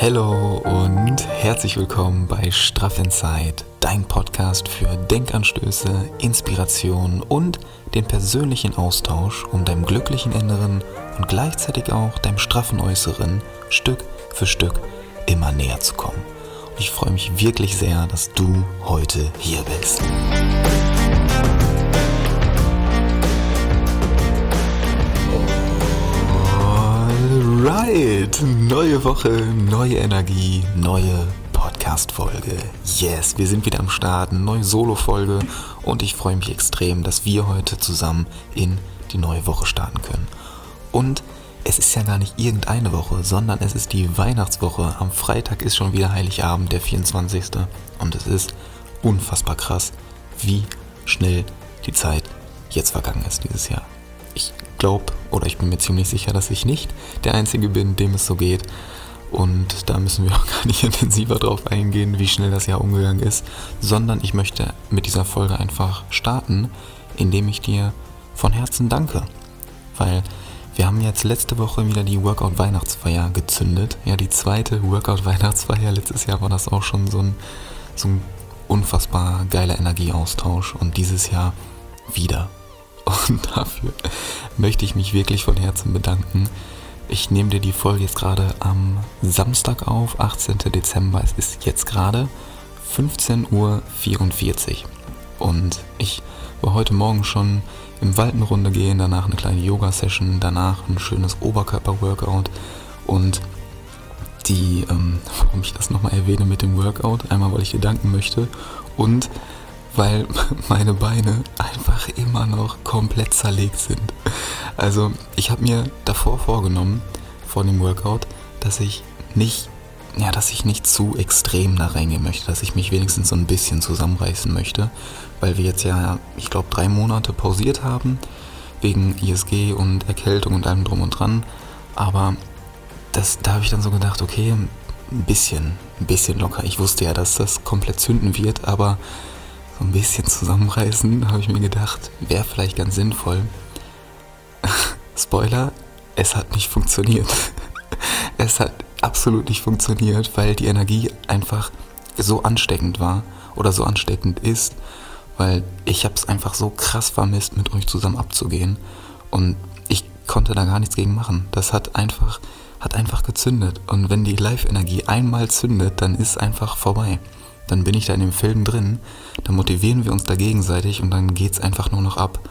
Hallo und herzlich willkommen bei Straff Inside, dein Podcast für Denkanstöße, Inspiration und den persönlichen Austausch, um deinem glücklichen Inneren und gleichzeitig auch deinem straffen Äußeren Stück für Stück immer näher zu kommen. Und ich freue mich wirklich sehr, dass du heute hier bist. Alright, neue Woche, neue Energie, neue Podcast-Folge. Yes, wir sind wieder am Start, neue Solo-Folge und ich freue mich extrem, dass wir heute zusammen in die neue Woche starten können. Und es ist ja gar nicht irgendeine Woche, sondern es ist die Weihnachtswoche. Am Freitag ist schon wieder Heiligabend, der 24. Und es ist unfassbar krass, wie schnell die Zeit jetzt vergangen ist dieses Jahr. Ich glaube, oder ich bin mir ziemlich sicher, dass ich nicht der Einzige bin, dem es so geht. Und da müssen wir auch gar nicht intensiver drauf eingehen, wie schnell das Jahr umgegangen ist, sondern ich möchte mit dieser Folge einfach starten, indem ich dir von Herzen danke. Weil wir haben jetzt letzte Woche wieder die Workout-Weihnachtsfeier gezündet. Ja, die zweite Workout-Weihnachtsfeier. Letztes Jahr war das auch schon so ein unfassbar geiler Energieaustausch. Und dieses Jahr wieder. Und dafür möchte ich mich wirklich von Herzen bedanken. Ich nehme dir die Folge jetzt gerade am Samstag auf, 18. Dezember. Es ist jetzt gerade 15:44 Uhr. Und ich war heute Morgen schon im Wald eine Runde gehen, danach eine kleine Yoga-Session, danach ein schönes Oberkörper-Workout. Und warum ich das nochmal erwähne mit dem Workout, einmal weil ich dir danken möchte und weil meine Beine einfach immer noch komplett zerlegt sind. Also ich habe mir davor vorgenommen, vor dem Workout, dass ich nicht zu extrem da reingehen möchte, dass ich mich wenigstens so ein bisschen zusammenreißen möchte, weil wir jetzt ja, ich glaube, 3 Monate pausiert haben, wegen ISG und Erkältung und allem drum und dran, aber da habe ich dann so gedacht, okay, ein bisschen locker. Ich wusste ja, dass das komplett zünden wird, aber so ein bisschen zusammenreißen, habe ich mir gedacht, wäre vielleicht ganz sinnvoll. Spoiler, es hat nicht funktioniert. Es hat absolut nicht funktioniert, weil die Energie einfach so ansteckend war oder so ansteckend ist, weil ich habe es einfach so krass vermisst, mit euch zusammen abzugehen und ich konnte da gar nichts gegen machen. Das hat einfach gezündet und wenn die Live-Energie einmal zündet, dann ist einfach vorbei. Dann bin ich da in dem Film drin, dann motivieren wir uns da gegenseitig und dann geht's einfach nur noch ab.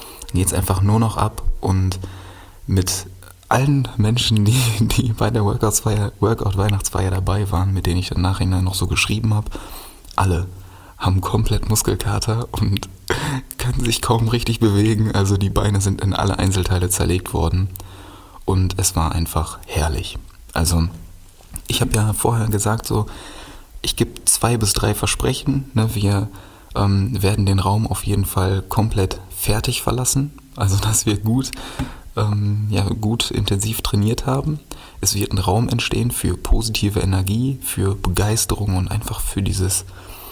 Und mit allen Menschen, die bei der Workout-Weihnachtsfeier dabei waren, mit denen ich dann nachher noch so geschrieben habe, alle haben komplett Muskelkater und können sich kaum richtig bewegen. Also die Beine sind in alle Einzelteile zerlegt worden und es war einfach herrlich. Also ich habe ja vorher gesagt, so ich gebe 2 bis 3 Versprechen. Ne? Wir werden den Raum auf jeden Fall komplett fertig verlassen. Also dass wir gut intensiv trainiert haben. Es wird ein Raum entstehen für positive Energie, für Begeisterung und einfach für dieses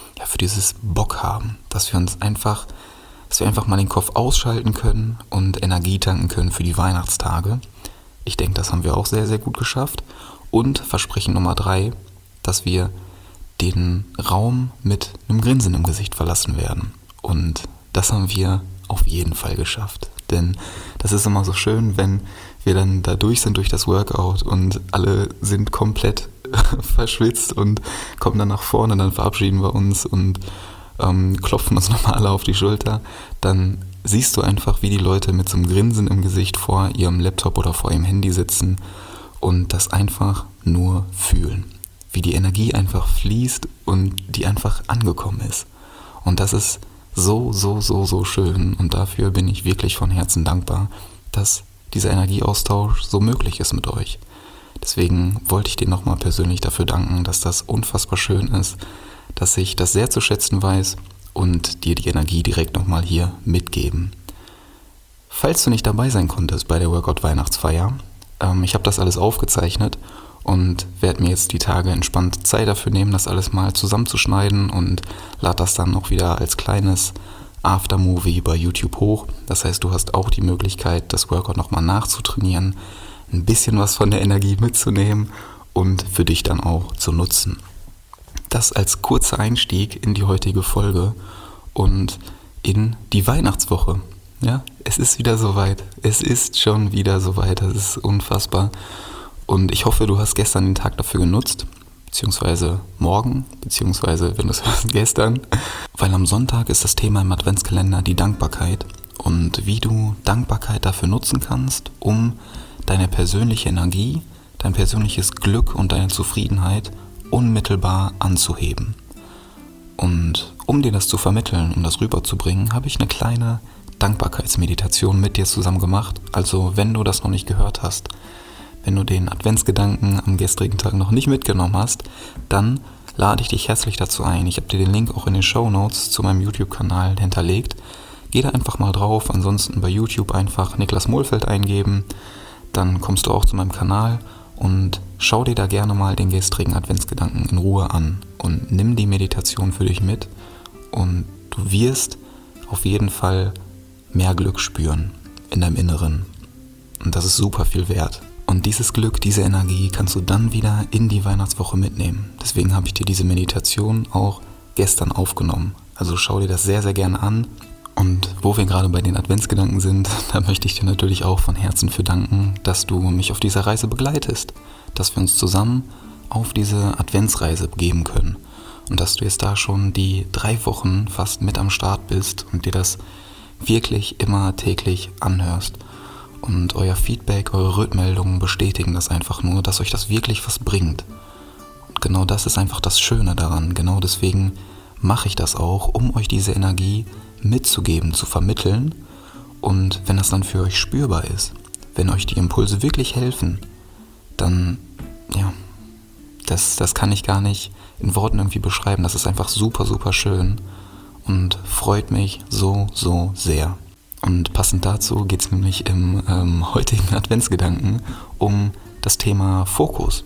Bock haben. Dass wir einfach mal den Kopf ausschalten können und Energie tanken können für die Weihnachtstage. Ich denke, das haben wir auch sehr, sehr gut geschafft. Und Versprechen Nummer 3, dass wir den Raum mit einem Grinsen im Gesicht verlassen werden. Und das haben wir auf jeden Fall geschafft. Denn das ist immer so schön, wenn wir dann da durch sind durch das Workout und alle sind komplett verschwitzt und kommen dann nach vorne, dann verabschieden wir uns und klopfen uns nochmal alle auf die Schulter. Dann siehst du einfach, wie die Leute mit so einem Grinsen im Gesicht vor ihrem Laptop oder vor ihrem Handy sitzen und das einfach nur fühlen. Wie die Energie einfach fließt und die einfach angekommen ist. Und das ist so schön. Und dafür bin ich wirklich von Herzen dankbar, dass dieser Energieaustausch so möglich ist mit euch. Deswegen wollte ich dir nochmal persönlich dafür danken, dass das unfassbar schön ist, dass ich das sehr zu schätzen weiß und dir die Energie direkt nochmal hier mitgeben. Falls du nicht dabei sein konntest bei der Workout-Weihnachtsfeier, ich habe das alles aufgezeichnet und werde mir jetzt die Tage entspannt Zeit dafür nehmen, das alles mal zusammenzuschneiden und lade das dann noch wieder als kleines Aftermovie bei YouTube hoch. Das heißt, du hast auch die Möglichkeit, das Workout nochmal nachzutrainieren, ein bisschen was von der Energie mitzunehmen und für dich dann auch zu nutzen. Das als kurzer Einstieg in die heutige Folge und in die Weihnachtswoche. Ja, es ist wieder soweit. Es ist schon wieder soweit. Das ist unfassbar. Und ich hoffe, du hast gestern den Tag dafür genutzt, beziehungsweise morgen, beziehungsweise, wenn du es hörst, gestern. Weil am Sonntag ist das Thema im Adventskalender die Dankbarkeit und wie du Dankbarkeit dafür nutzen kannst, um deine persönliche Energie, dein persönliches Glück und deine Zufriedenheit unmittelbar anzuheben. Und um dir das zu vermitteln, um das rüberzubringen, habe ich eine kleine Dankbarkeitsmeditation mit dir zusammen gemacht. Also wenn du das noch nicht gehört hast, wenn du den Adventsgedanken am gestrigen Tag noch nicht mitgenommen hast, dann lade ich dich herzlich dazu ein. Ich habe dir den Link auch in den Shownotes zu meinem YouTube-Kanal hinterlegt. Geh da einfach mal drauf, ansonsten bei YouTube einfach Niklas Mohlfeld eingeben, dann kommst du auch zu meinem Kanal und schau dir da gerne mal den gestrigen Adventsgedanken in Ruhe an und nimm die Meditation für dich mit und du wirst auf jeden Fall mehr Glück spüren in deinem Inneren. Und das ist super viel wert. Und dieses Glück, diese Energie kannst du dann wieder in die Weihnachtswoche mitnehmen. Deswegen habe ich dir diese Meditation auch gestern aufgenommen. Also schau dir das sehr, sehr gerne an. Und wo wir gerade bei den Adventsgedanken sind, da möchte ich dir natürlich auch von Herzen für danken, dass du mich auf dieser Reise begleitest. Dass wir uns zusammen auf diese Adventsreise begeben können. Und dass du jetzt da schon die 3 Wochen fast mit am Start bist und dir das wirklich immer täglich anhörst. Und euer Feedback, eure Rückmeldungen bestätigen das einfach nur, dass euch das wirklich was bringt. Und genau das ist einfach das Schöne daran. Genau deswegen mache ich das auch, um euch diese Energie mitzugeben, zu vermitteln. Und wenn das dann für euch spürbar ist, wenn euch die Impulse wirklich helfen, dann, ja, das kann ich gar nicht in Worten irgendwie beschreiben. Das ist einfach super, super schön und freut mich so, so sehr. Und passend dazu geht es nämlich im heutigen Adventsgedanken um das Thema Fokus,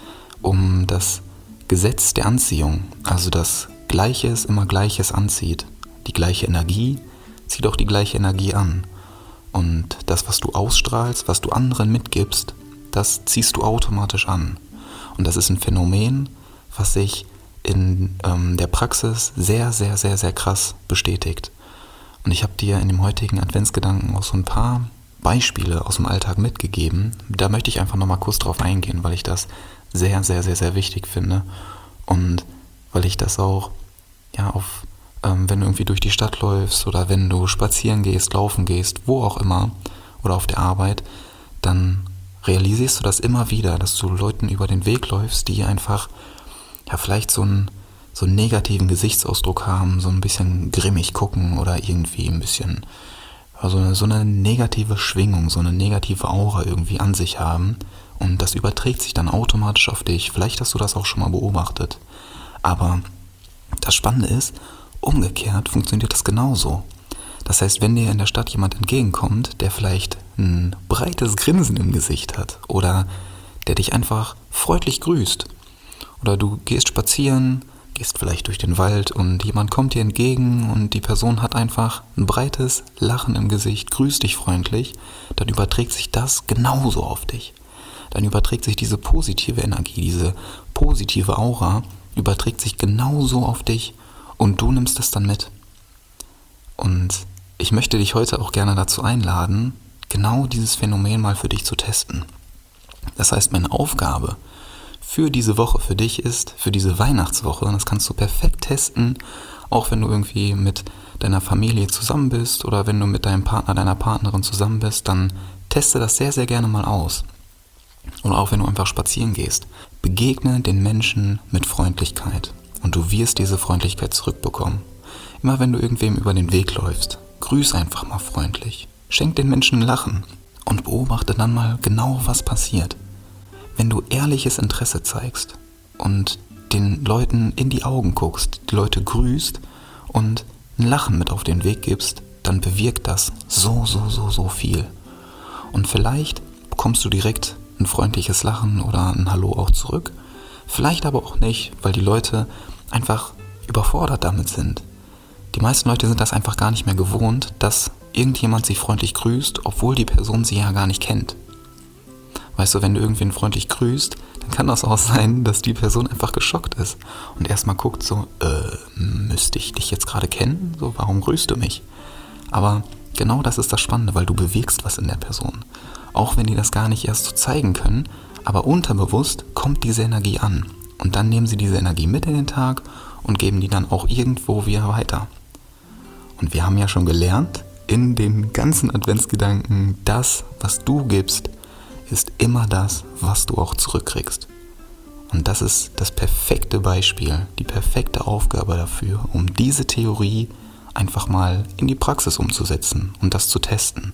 um das Gesetz der Anziehung, also dass Gleiches immer Gleiches anzieht. Die gleiche Energie zieht auch die gleiche Energie an. Und das, was du ausstrahlst, was du anderen mitgibst, das ziehst du automatisch an. Und das ist ein Phänomen, was sich in der Praxis sehr, sehr, sehr, sehr krass bestätigt. Und ich habe dir in dem heutigen Adventsgedanken auch so ein paar Beispiele aus dem Alltag mitgegeben. Da möchte ich einfach nochmal kurz drauf eingehen, weil ich das sehr, sehr, sehr, sehr wichtig finde. Und weil ich das auch, ja, wenn du irgendwie durch die Stadt läufst oder wenn du spazieren gehst, laufen gehst, wo auch immer, oder auf der Arbeit, dann realisierst du das immer wieder, dass du Leuten über den Weg läufst, die einfach, ja, vielleicht so einen negativen Gesichtsausdruck haben, so ein bisschen grimmig gucken oder irgendwie ein bisschen, also so eine negative Schwingung, so eine negative Aura irgendwie an sich haben und das überträgt sich dann automatisch auf dich. Vielleicht hast du das auch schon mal beobachtet. Aber das Spannende ist, umgekehrt funktioniert das genauso. Das heißt, wenn dir in der Stadt jemand entgegenkommt, der vielleicht ein breites Grinsen im Gesicht hat oder der dich einfach freundlich grüßt oder du gehst spazieren, gehst vielleicht durch den Wald und jemand kommt dir entgegen und die Person hat einfach ein breites Lachen im Gesicht, grüßt dich freundlich, dann überträgt sich das genauso auf dich. Dann überträgt sich diese positive Energie, diese positive Aura, überträgt sich genauso auf dich und du nimmst es dann mit. Und ich möchte dich heute auch gerne dazu einladen, genau dieses Phänomen mal für dich zu testen. Das heißt, meine Aufgabe für diese Woche für dich ist, für diese Weihnachtswoche, und das kannst du perfekt testen, auch wenn du irgendwie mit deiner Familie zusammen bist oder wenn du mit deinem Partner, deiner Partnerin zusammen bist, dann teste das sehr, sehr gerne mal aus. Oder auch wenn du einfach spazieren gehst. Begegne den Menschen mit Freundlichkeit und du wirst diese Freundlichkeit zurückbekommen. Immer wenn du irgendwem über den Weg läufst, grüß einfach mal freundlich. Schenk den Menschen ein Lachen und beobachte dann mal genau, was passiert. Wenn du ehrliches Interesse zeigst und den Leuten in die Augen guckst, die Leute grüßt und ein Lachen mit auf den Weg gibst, dann bewirkt das so viel. Und vielleicht bekommst du direkt ein freundliches Lachen oder ein Hallo auch zurück. Vielleicht aber auch nicht, weil die Leute einfach überfordert damit sind. Die meisten Leute sind das einfach gar nicht mehr gewohnt, dass irgendjemand sie freundlich grüßt, obwohl die Person sie ja gar nicht kennt. Weißt du, wenn du irgendwen freundlich grüßt, dann kann das auch sein, dass die Person einfach geschockt ist und erstmal guckt so, müsste ich dich jetzt gerade kennen? So, warum grüßt du mich? Aber genau das ist das Spannende, weil du bewegst was in der Person. Auch wenn die das gar nicht erst so zeigen können, aber unterbewusst kommt diese Energie an. Und dann nehmen sie diese Energie mit in den Tag und geben die dann auch irgendwo wieder weiter. Und wir haben ja schon gelernt, in den ganzen Adventsgedanken, das, was du gibst, ist immer das, was du auch zurückkriegst. Und das ist das perfekte Beispiel, die perfekte Aufgabe dafür, um diese Theorie einfach mal in die Praxis umzusetzen und das zu testen.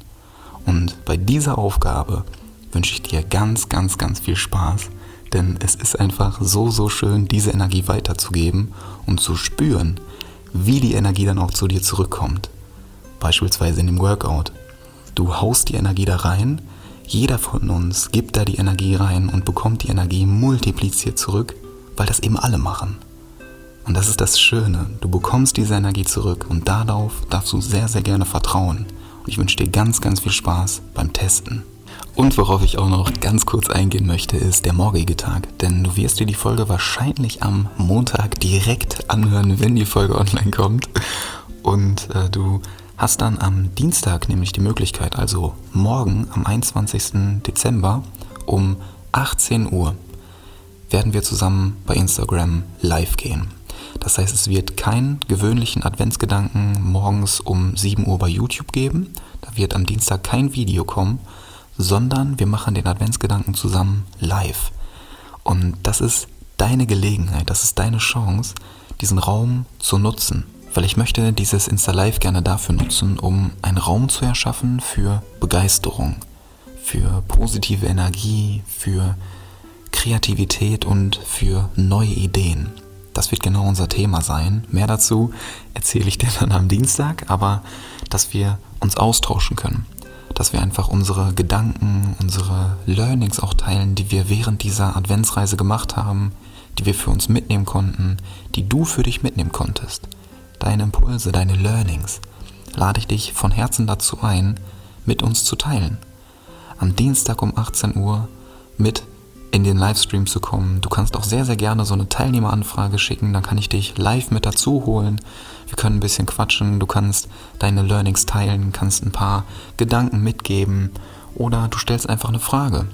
Und bei dieser Aufgabe wünsche ich dir ganz, ganz, ganz viel Spaß, denn es ist einfach so, so schön, diese Energie weiterzugeben und zu spüren, wie die Energie dann auch zu dir zurückkommt. Beispielsweise in dem Workout. Du haust die Energie da rein, jeder von uns gibt da die Energie rein und bekommt die Energie multipliziert zurück, weil das eben alle machen. Und das ist das Schöne, du bekommst diese Energie zurück und darauf darfst du sehr, sehr gerne vertrauen. Und ich wünsche dir ganz, ganz viel Spaß beim Testen. Und worauf ich auch noch ganz kurz eingehen möchte, ist der morgige Tag. Denn du wirst dir die Folge wahrscheinlich am Montag direkt anhören, wenn die Folge online kommt. Und du hast dann am Dienstag nämlich die Möglichkeit, also morgen am 21. Dezember um 18 Uhr werden wir zusammen bei Instagram live gehen. Das heißt, es wird keinen gewöhnlichen Adventsgedanken morgens um 7 Uhr bei YouTube geben. Da wird am Dienstag kein Video kommen, sondern wir machen den Adventsgedanken zusammen live. Und das ist deine Gelegenheit, das ist deine Chance, diesen Raum zu nutzen. Weil ich möchte dieses Insta-Live gerne dafür nutzen, um einen Raum zu erschaffen für Begeisterung, für positive Energie, für Kreativität und für neue Ideen. Das wird genau unser Thema sein. Mehr dazu erzähle ich dir dann am Dienstag, aber dass wir uns austauschen können. Dass wir einfach unsere Gedanken, unsere Learnings auch teilen, die wir während dieser Adventsreise gemacht haben, die wir für uns mitnehmen konnten, die du für dich mitnehmen konntest. Deine Impulse, deine Learnings, lade ich dich von Herzen dazu ein, mit uns zu teilen. Am Dienstag um 18 Uhr mit in den Livestream zu kommen. Du kannst auch sehr, sehr gerne so eine Teilnehmeranfrage schicken, dann kann ich dich live mit dazu holen. Wir können ein bisschen quatschen, du kannst deine Learnings teilen, kannst ein paar Gedanken mitgeben oder du stellst einfach eine Frage.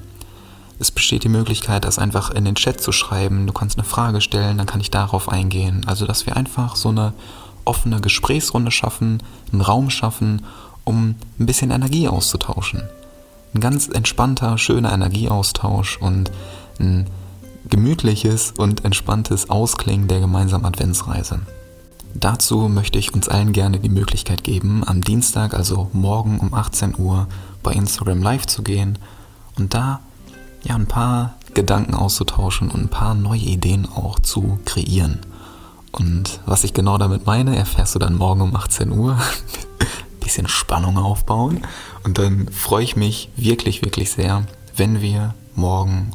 Es besteht die Möglichkeit, das einfach in den Chat zu schreiben. Du kannst eine Frage stellen, dann kann ich darauf eingehen. Also, dass wir einfach so eine offene Gesprächsrunde schaffen, einen Raum schaffen, um ein bisschen Energie auszutauschen. Ein ganz entspannter, schöner Energieaustausch und ein gemütliches und entspanntes Ausklingen der gemeinsamen Adventsreise. Dazu möchte ich uns allen gerne die Möglichkeit geben, am Dienstag, also morgen um 18 Uhr, bei Instagram live zu gehen und da ja ein paar Gedanken auszutauschen und ein paar neue Ideen auch zu kreieren. Und was ich genau damit meine, erfährst du dann morgen um 18 Uhr. Bisschen Spannung aufbauen. Und dann freue ich mich wirklich, wirklich sehr, wenn wir morgen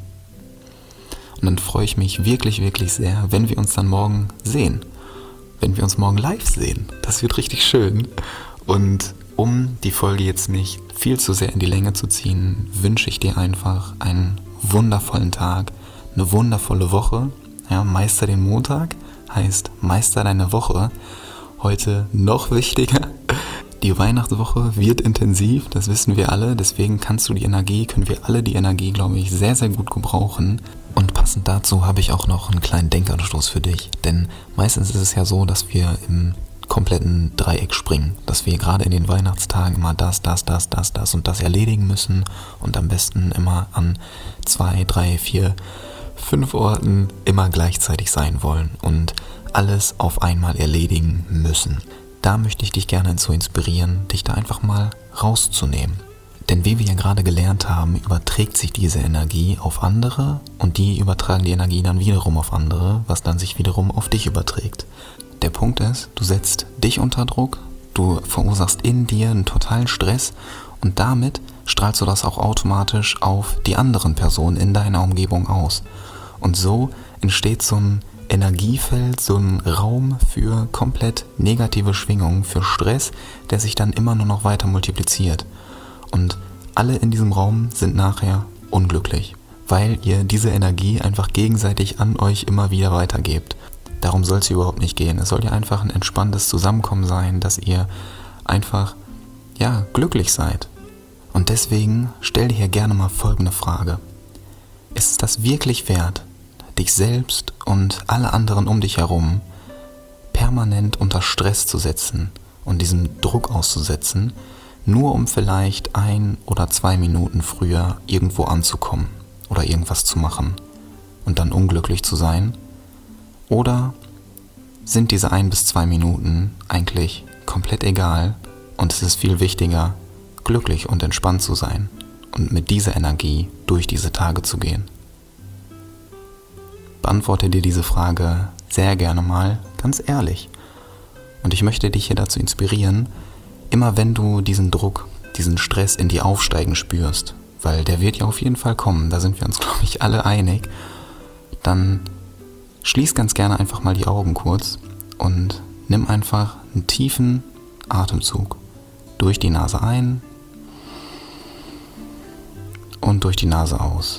uns dann morgen sehen. Wenn wir uns morgen live sehen. Das wird richtig schön. Und um die Folge jetzt nicht viel zu sehr in die Länge zu ziehen, wünsche ich dir einfach einen wundervollen Tag, eine wundervolle Woche. Ja, Meister den Montag heißt Meister deine Woche. Heute noch wichtiger. Die Weihnachtswoche wird intensiv, das wissen wir alle. Deswegen können wir alle die Energie, glaube ich, sehr, sehr gut gebrauchen. Und passend dazu habe ich auch noch einen kleinen Denkanstoß für dich. Denn meistens ist es ja so, dass wir im kompletten Dreieck springen. Dass wir gerade in den Weihnachtstagen immer das und das erledigen müssen. Und am besten immer an 2, 3, 4, 5 Orten immer gleichzeitig sein wollen. Und alles auf einmal erledigen müssen. Da möchte ich dich gerne zu inspirieren, dich da einfach mal rauszunehmen. Denn wie wir ja gerade gelernt haben, überträgt sich diese Energie auf andere und die übertragen die Energie dann wiederum auf andere, was dann sich wiederum auf dich überträgt. Der Punkt ist, du setzt dich unter Druck, du verursachst in dir einen totalen Stress und damit strahlst du das auch automatisch auf die anderen Personen in deiner Umgebung aus. Und so entsteht so ein Energiefeld, so ein Raum für komplett negative Schwingungen, für Stress, der sich dann immer nur noch weiter multipliziert. Und alle in diesem Raum sind nachher unglücklich, weil ihr diese Energie einfach gegenseitig an euch immer wieder weitergebt. Darum soll es hier überhaupt nicht gehen. Es soll ja einfach ein entspanntes Zusammenkommen sein, dass ihr einfach, glücklich seid. Und deswegen stell dir hier gerne mal folgende Frage. Ist es das wirklich wert, dich selbst und alle anderen um dich herum permanent unter Stress zu setzen und diesem Druck auszusetzen, nur um vielleicht 1 oder 2 Minuten früher irgendwo anzukommen oder irgendwas zu machen und dann unglücklich zu sein? Oder sind diese 1 bis 2 Minuten eigentlich komplett egal und es ist viel wichtiger, glücklich und entspannt zu sein und mit dieser Energie durch diese Tage zu gehen? Beantworte dir diese Frage sehr gerne mal ganz ehrlich. Und ich möchte dich hier dazu inspirieren, immer wenn du diesen Druck, diesen Stress in dir aufsteigen spürst, weil der wird ja auf jeden Fall kommen, da sind wir uns, glaube ich, alle einig, dann schließ ganz gerne einfach mal die Augen kurz und nimm einfach einen tiefen Atemzug durch die Nase ein und durch die Nase aus.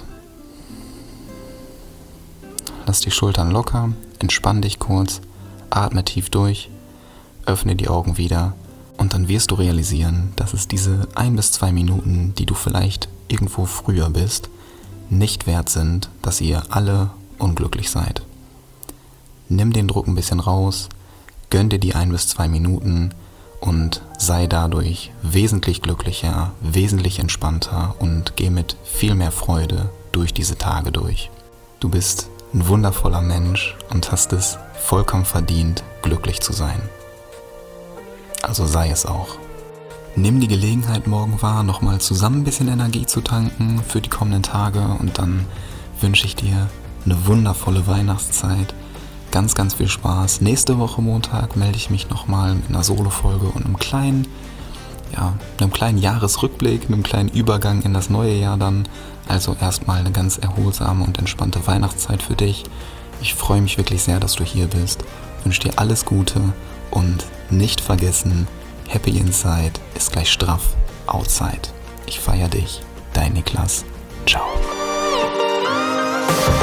Lass die Schultern locker, entspann dich kurz, atme tief durch, öffne die Augen wieder und dann wirst du realisieren, dass es diese 1 bis 2 Minuten, die du vielleicht irgendwo früher bist, nicht wert sind, dass ihr alle unglücklich seid. Nimm den Druck ein bisschen raus, gönn dir die 1 bis 2 Minuten und sei dadurch wesentlich glücklicher, wesentlich entspannter und geh mit viel mehr Freude durch diese Tage durch. Du bist ein wundervoller Mensch und hast es vollkommen verdient, glücklich zu sein. Also sei es auch. Nimm die Gelegenheit morgen wahr, nochmal zusammen ein bisschen Energie zu tanken für die kommenden Tage und dann wünsche ich dir eine wundervolle Weihnachtszeit. Ganz, ganz viel Spaß. Nächste Woche Montag melde ich mich nochmal mit einer Solo-Folge und einem kleinen Jahresrückblick, einem kleinen Übergang in das neue Jahr dann. Also erstmal eine ganz erholsame und entspannte Weihnachtszeit für dich. Ich freue mich wirklich sehr, dass du hier bist. Wünsche dir alles Gute und nicht vergessen, Happy Inside ist gleich straff Outside. Ich feiere dich. Dein Niklas. Ciao.